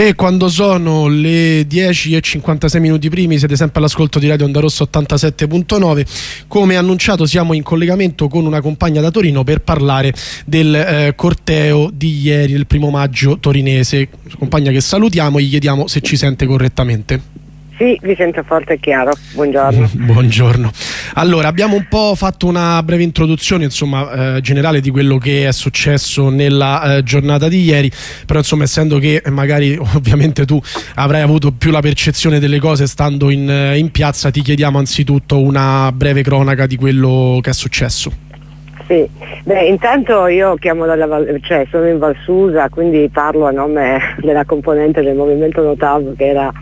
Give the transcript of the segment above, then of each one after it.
E quando sono le 10:56 primi, siete sempre all'ascolto di Radio Onda Rossa 87.9. Come annunciato siamo in collegamento con una compagna da Torino per parlare del corteo di ieri, il 1° maggio torinese. Compagna che salutiamo e gli chiediamo se ci sente correttamente. Sì, vi sento forte e chiaro, buongiorno. Buongiorno. Allora, abbiamo un po' fatto una breve introduzione, insomma, generale di quello che è successo nella giornata di ieri, però insomma, essendo che magari ovviamente tu avrai avuto più la percezione delle cose stando in piazza, ti chiediamo anzitutto una breve cronaca di quello che è successo. Sì, beh, intanto io chiamo sono in Valsusa, quindi parlo a nome della componente del movimento Notav che era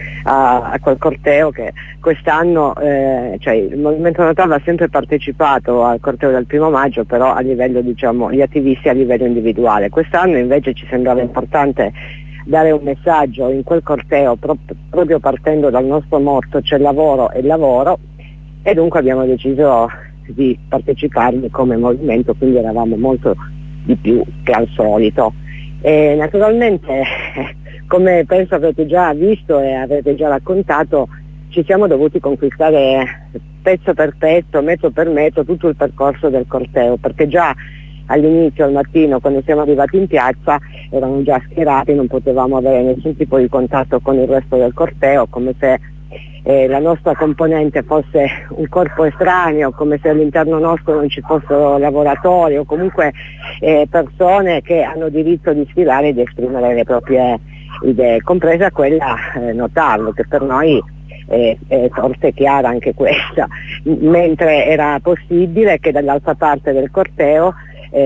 a quel corteo, che quest'anno il movimento Notav ha sempre partecipato al corteo del 1° maggio, però a livello, diciamo, gli attivisti a livello individuale. Quest'anno invece ci sembrava importante dare un messaggio in quel corteo proprio partendo dal nostro motto c'è lavoro e lavoro, e dunque abbiamo deciso di parteciparvi come movimento, quindi eravamo molto di più che al solito. E naturalmente, come penso avete già visto e avete già raccontato, ci siamo dovuti conquistare pezzo per pezzo, metro per metro, tutto il percorso del corteo, perché già all'inizio, al mattino, quando siamo arrivati in piazza, erano già schierati, non potevamo avere nessun tipo di contatto con il resto del corteo, come se la nostra componente fosse un corpo estraneo, come se all'interno nostro non ci fossero lavoratori o comunque persone che hanno diritto di sfilare e di esprimere le proprie idee, compresa quella Notarlo, che per noi è forte chiara anche questa, mentre era possibile che dall'altra parte del corteo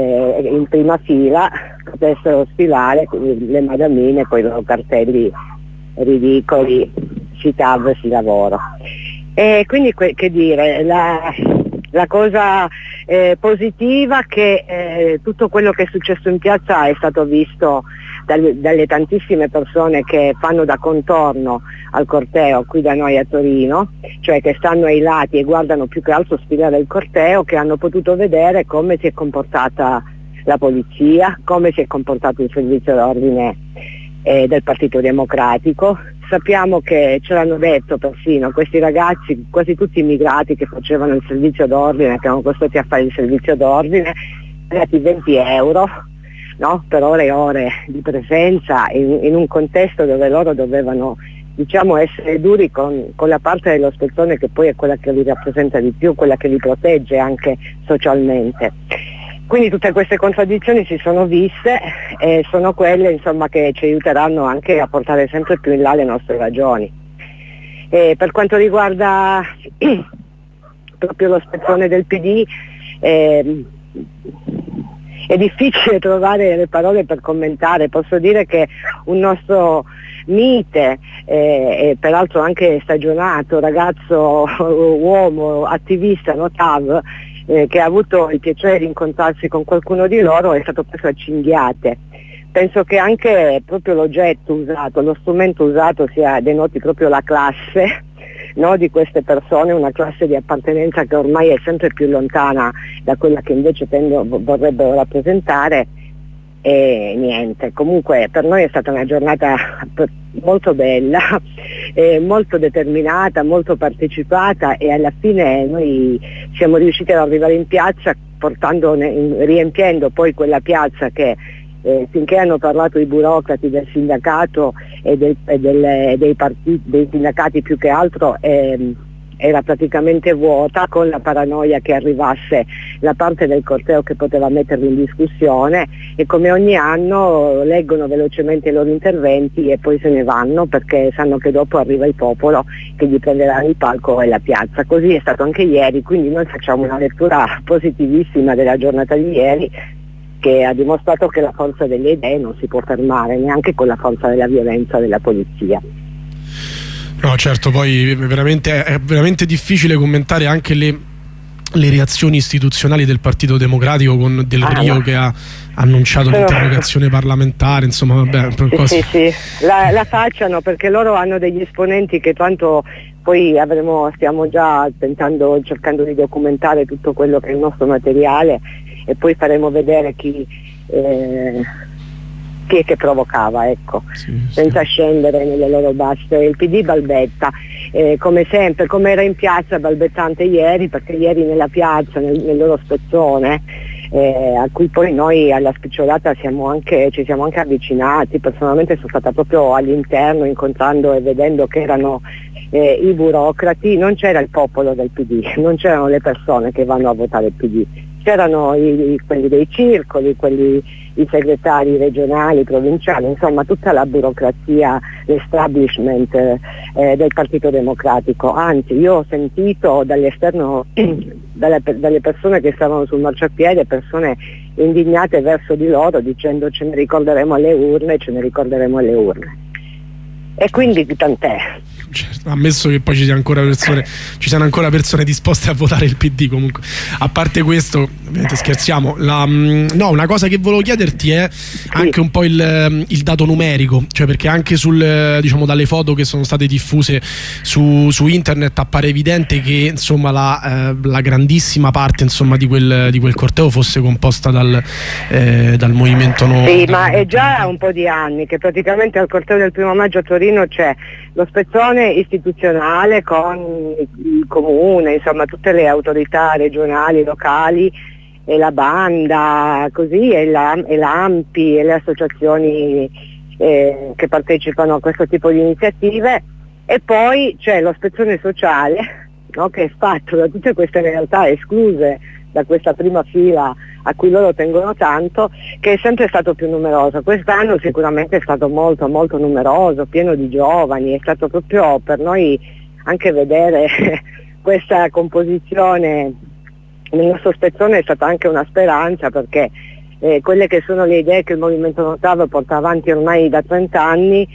in prima fila potessero sfilare le madamine con i loro cartelli ridicoli, Citav si lavoro. E quindi che dire, la cosa positiva che tutto quello che è successo in piazza è stato visto dalle tantissime persone che fanno da contorno al corteo qui da noi a Torino, cioè che stanno ai lati e guardano più che altro sfilare il corteo, che hanno potuto vedere come si è comportata la polizia, come si è comportato il servizio d'ordine del Partito Democratico. Sappiamo che ce l'hanno detto persino questi ragazzi, quasi tutti immigrati che facevano il servizio d'ordine, che erano costretti a fare il servizio d'ordine, pagati 20 euro, no? Per ore e ore di presenza in un contesto dove loro dovevano, diciamo, essere duri con la parte dello spettone che poi è quella che li rappresenta di più, quella che li protegge anche socialmente. Quindi tutte queste contraddizioni si sono viste e sono quelle, insomma, che ci aiuteranno anche a portare sempre più in là le nostre ragioni. E per quanto riguarda proprio lo spezzone del PD, è difficile trovare le parole per commentare. Posso dire che un nostro mite, e peraltro anche stagionato, ragazzo, uomo, attivista, Notav, che ha avuto il piacere di incontrarsi con qualcuno di loro, è stato preso a cinghiate. Penso che anche proprio l'oggetto usato, lo strumento usato denoti proprio la classe, no, di queste persone, una classe di appartenenza che ormai è sempre più lontana da quella che invece vorrebbero rappresentare. E niente, comunque per noi è stata una giornata molto bella, molto determinata, molto partecipata, e alla fine noi siamo riusciti ad arrivare in piazza riempiendo poi quella piazza che finché hanno parlato i burocrati del sindacato e dei sindacati più che altro, era praticamente vuota, con la paranoia che arrivasse la parte del corteo che poteva metterli in discussione, e come ogni anno leggono velocemente i loro interventi e poi se ne vanno, perché sanno che dopo arriva il popolo che gli prenderà il palco e la piazza. Così è stato anche ieri, quindi noi facciamo una lettura positivissima della giornata di ieri, che ha dimostrato che la forza delle idee non si può fermare neanche con la forza della violenza della polizia. No, certo, poi è veramente difficile commentare anche le reazioni istituzionali del Partito Democratico, con Del Rio che ha annunciato l'interrogazione parlamentare, insomma, vabbè. Sì, la facciano, perché loro hanno degli esponenti che tanto poi stiamo già cercando di documentare tutto quello che è il nostro materiale, e poi faremo vedere chi chi è che provocava, ecco, senza scendere nelle loro basse. Il PD balbetta, come sempre, come era in piazza balbettante ieri, perché ieri nella piazza, nel loro spezzone, a cui poi noi alla spicciolata ci siamo anche avvicinati. Personalmente sono stata proprio all'interno, incontrando e vedendo che erano i burocrati, non c'era il popolo del PD, non c'erano le persone che vanno a votare il PD, c'erano quelli dei circoli, i segretari regionali, provinciali, insomma tutta la burocrazia, l'establishment del Partito Democratico. Anzi, io ho sentito dall'esterno, dalle persone che stavano sul marciapiede, persone indignate verso di loro dicendo ce ne ricorderemo alle urne, ce ne ricorderemo alle urne. E quindi tant'è. Ammesso che poi ci siano ancora persone disposte a votare il PD. Comunque, a parte questo, ovviamente scherziamo. No, una cosa che volevo chiederti è anche un po' il dato numerico, cioè perché anche diciamo dalle foto che sono state diffuse su internet appare evidente che insomma la grandissima parte insomma di quel corteo fosse composta dal movimento Sì, ma è già un po' di anni che praticamente al corteo del 1° maggio a Torino c'è lo spezzone istituzionale con il comune, insomma tutte le autorità regionali, locali e la banda, così, e l'AMPI e le associazioni che partecipano a questo tipo di iniziative, e poi c'è lo spezzone sociale, no, che è fatto da tutte queste realtà escluse da questa prima fila a cui loro tengono tanto, che è sempre stato più numeroso. Quest'anno sicuramente è stato molto molto numeroso, pieno di giovani. È stato proprio per noi anche vedere questa composizione nel nostro spezzone, è stata anche una speranza, perché quelle che sono le idee che il Movimento Notav porta avanti ormai da 30 anni,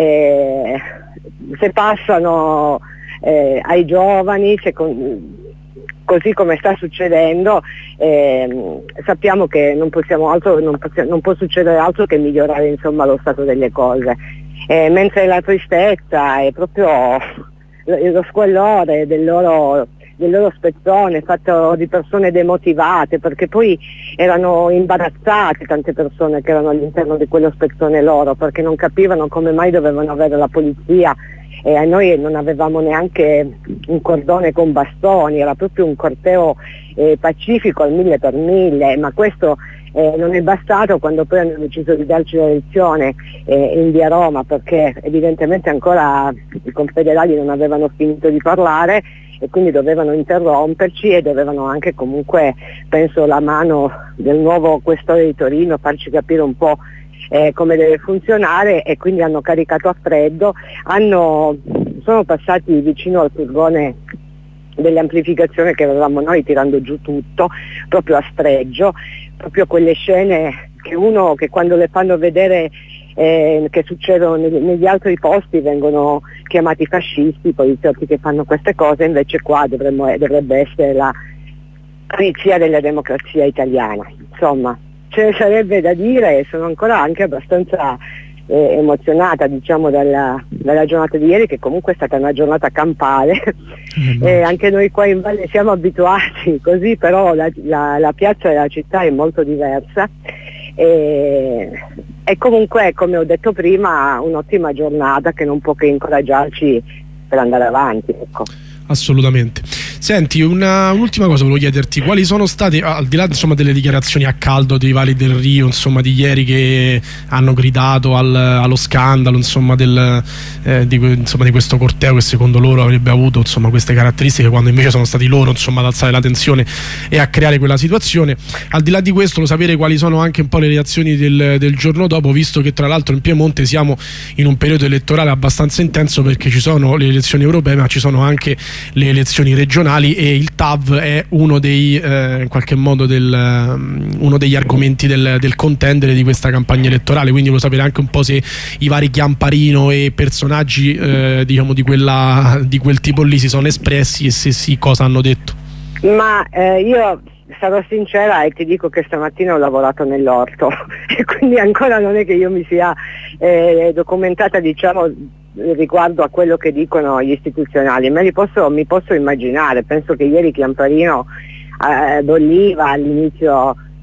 se passano ai giovani, così come sta succedendo, sappiamo che non può succedere altro che migliorare insomma lo stato delle cose, mentre la tristezza è proprio lo squallore del loro spezzone, fatto di persone demotivate, perché poi erano imbarazzate tante persone che erano all'interno di quello spezzone loro, perché non capivano come mai dovevano avere la polizia, e noi non avevamo neanche un cordone con bastoni, era proprio un corteo pacifico al 1000x1000, ma questo non è bastato quando poi hanno deciso di darci la lezione in via Roma, perché evidentemente ancora i confederali non avevano finito di parlare e quindi dovevano interromperci, e dovevano anche comunque, penso, la mano del nuovo questore di Torino farci capire un po' come deve funzionare, e quindi hanno caricato a freddo, sono passati vicino al furgone dell'amplificazione che avevamo noi, tirando giù tutto, proprio a sfregio, proprio quelle scene che quando le fanno vedere che succedono negli altri posti vengono chiamati fascisti, i poliziotti che fanno queste cose, invece qua dovrebbe essere la polizia della democrazia italiana. Insomma, ce ne sarebbe da dire, e sono ancora anche abbastanza emozionata, diciamo, dalla giornata di ieri, che comunque è stata una giornata campale. Anche noi qua in Valle siamo abituati così, però la piazza della città è molto diversa, e comunque, come ho detto prima, un'ottima giornata che non può che incoraggiarci per andare avanti, ecco. Assolutamente. Senti, un'ultima cosa volevo chiederti: quali sono state, al di là insomma delle dichiarazioni a caldo dei vari del Rio, insomma, di ieri, che hanno gridato allo scandalo, insomma, di questo corteo che secondo loro avrebbe avuto insomma queste caratteristiche, quando invece sono stati loro insomma ad alzare la tensione e a creare quella situazione, al di là di questo, lo sapere quali sono anche un po' le reazioni del giorno dopo, visto che tra l'altro in Piemonte siamo in un periodo elettorale abbastanza intenso, perché ci sono le elezioni europee ma ci sono anche le elezioni regionali, e il TAV è uno in qualche modo uno degli argomenti del contendere di questa campagna elettorale. Quindi volevo sapere anche un po' se i vari Chiamparino e personaggi diciamo di quel tipo lì si sono espressi, e se sì, cosa hanno detto. Ma io sarò sincera e ti dico che stamattina ho lavorato nell'orto e quindi ancora non è che io mi sia documentata, diciamo, riguardo a quello che dicono gli istituzionali, ma mi posso immaginare. Penso che ieri Chiamparino bolliva all'inizio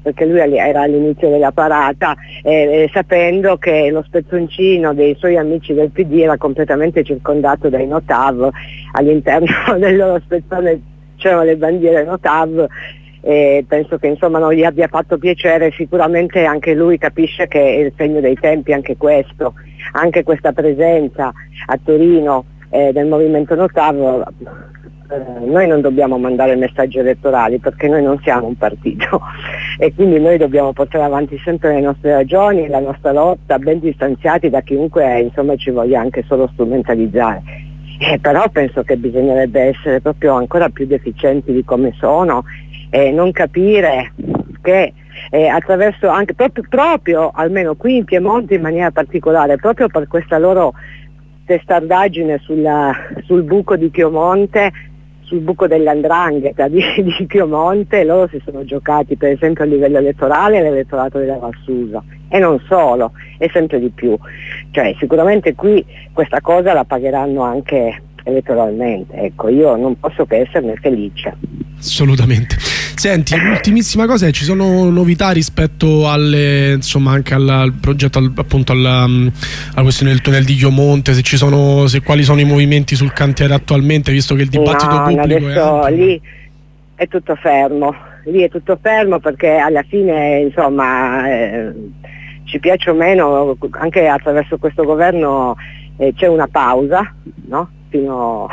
perché lui era all'inizio della parata, sapendo che lo spezzoncino dei suoi amici del PD era completamente circondato dai Notav. All'interno del loro spezzone c'erano le bandiere Notav, e penso che insomma non gli abbia fatto piacere. Sicuramente anche lui capisce che è il segno dei tempi anche questo, anche questa presenza a Torino del movimento Notav. Noi non dobbiamo mandare messaggi elettorali perché noi non siamo un partito e quindi noi dobbiamo portare avanti sempre le nostre ragioni, la nostra lotta, ben distanziati da chiunque insomma ci voglia anche solo strumentalizzare. Però penso che bisognerebbe essere proprio ancora più deficienti di come sono e non capire che attraverso anche proprio almeno qui in Piemonte in maniera particolare, proprio per questa loro testardaggine sul buco di Chiomonte, sul buco dell''ndrangheta di Chiomonte, loro si sono giocati per esempio a livello elettorale l'elettorato della Valsusa, e non solo, e sempre di più. Cioè sicuramente qui questa cosa la pagheranno anche elettoralmente, ecco, io non posso che esserne felice. Assolutamente. Senti, l'ultimissima cosa è: ci sono novità rispetto insomma anche al progetto, appunto alla questione del tunnel di Chiomonte, quali sono i movimenti sul cantiere attualmente, visto che il dibattito pubblico adesso lì è tutto fermo, perché alla fine insomma ci piace o meno, anche attraverso questo governo c'è una pausa, no? Fino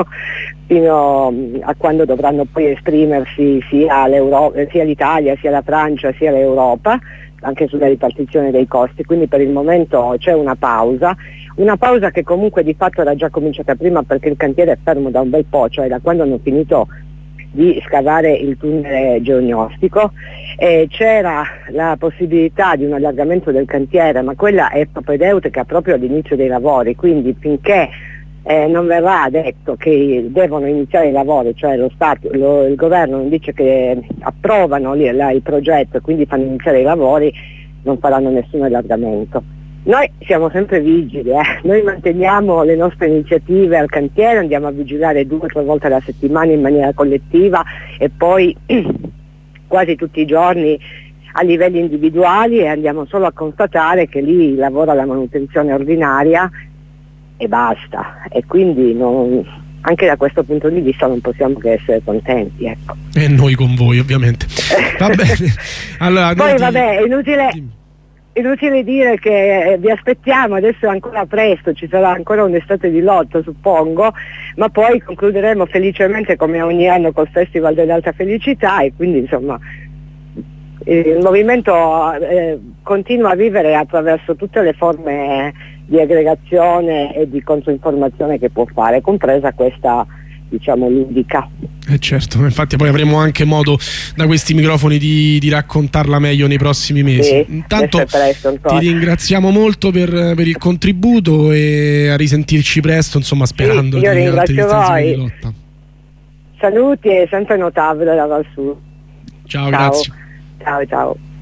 a quando dovranno poi esprimersi sia l'Italia, sia la Francia, sia l'Europa, anche sulla ripartizione dei costi. Quindi per il momento c'è una pausa che comunque di fatto era già cominciata prima, perché il cantiere è fermo da un bel po', cioè da quando hanno finito di scavare il tunnel geognostico. C'era la possibilità di un allargamento del cantiere, ma quella è propedeutica proprio all'inizio dei lavori, quindi finché non verrà detto che devono iniziare i lavori, cioè il governo non dice che approvano il progetto e quindi fanno iniziare i lavori, non faranno nessun allargamento. Noi siamo sempre vigili, noi manteniamo le nostre iniziative al cantiere, andiamo a vigilare 2 o 3 volte alla settimana in maniera collettiva e poi quasi tutti i giorni a livelli individuali, e andiamo solo a constatare che lì lavora la manutenzione ordinaria e basta, e quindi anche da questo punto di vista non possiamo che essere contenti, ecco. E noi con voi ovviamente. Va bene. Allora, poi vabbè, è inutile dire che vi aspettiamo, adesso è ancora presto, ci sarà ancora un'estate di lotto suppongo, ma poi concluderemo felicemente come ogni anno col Festival dell'Alta Felicità, e quindi insomma il movimento continua a vivere attraverso tutte le forme di aggregazione e di controinformazione che può fare, compresa questa diciamo ludica. Certo, infatti poi avremo anche modo da questi microfoni di raccontarla meglio nei prossimi mesi. Sì, intanto ti ringraziamo molto per il contributo e a risentirci presto, insomma, sperando di altre iniziative di lotta. Saluti e sempre notabile da Valsusa. Ciao, grazie. Ciao.